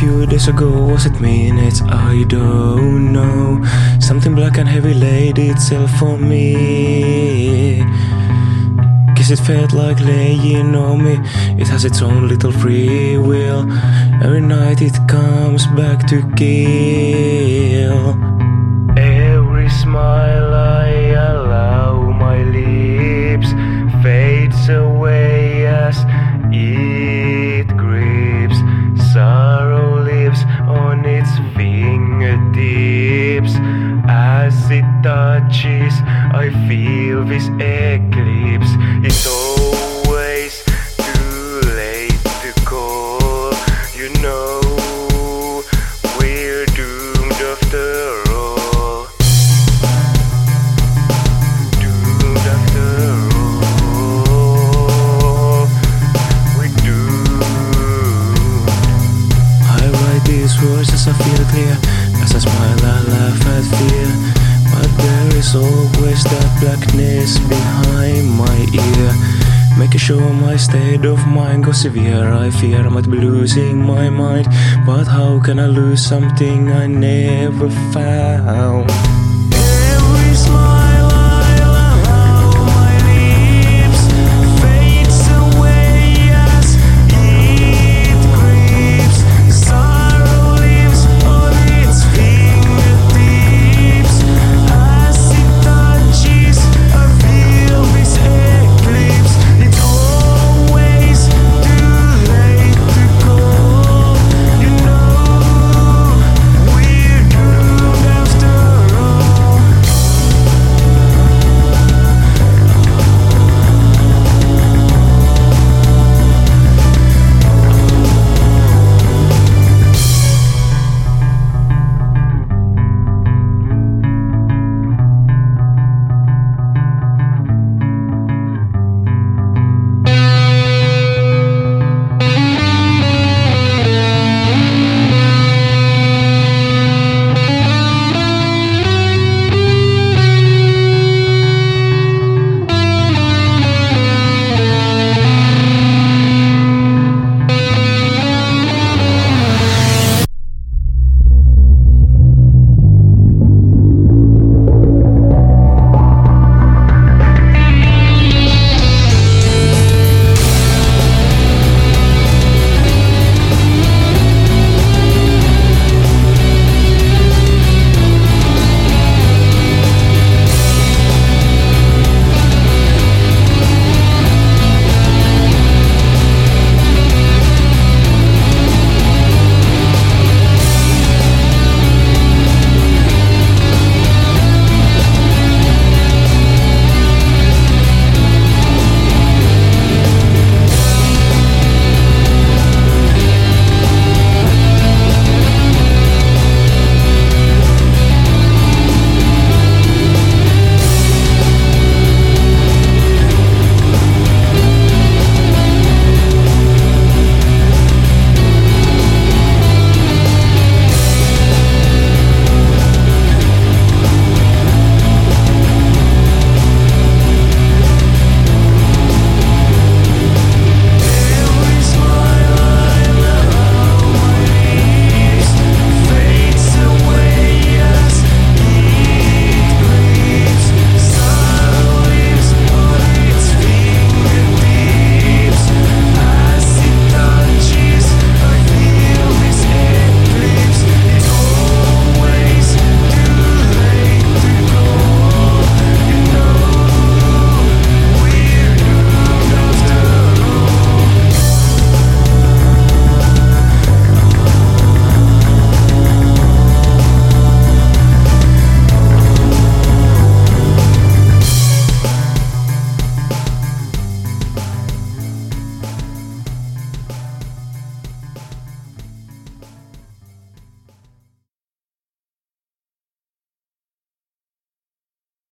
few days ago, was it minutes? I don't know. Something black and heavy laid itself for me. Guess it felt like laying on me. It has its own little free will. Every night it comes back to kill. Every smile I allow my lips fades away as it grips. Sorrow lives on its fingertips. As it touches, I feel this eclipse. It's always too late to call. You know we're doomed after all. Doomed after all. We're doomed. I write these words as I feel clear. As I smile, I laugh at fear. But there is always that blackness behind my ear, making sure my state of mind goes severe. I fear I might be losing my mind, but how can I lose something I never found?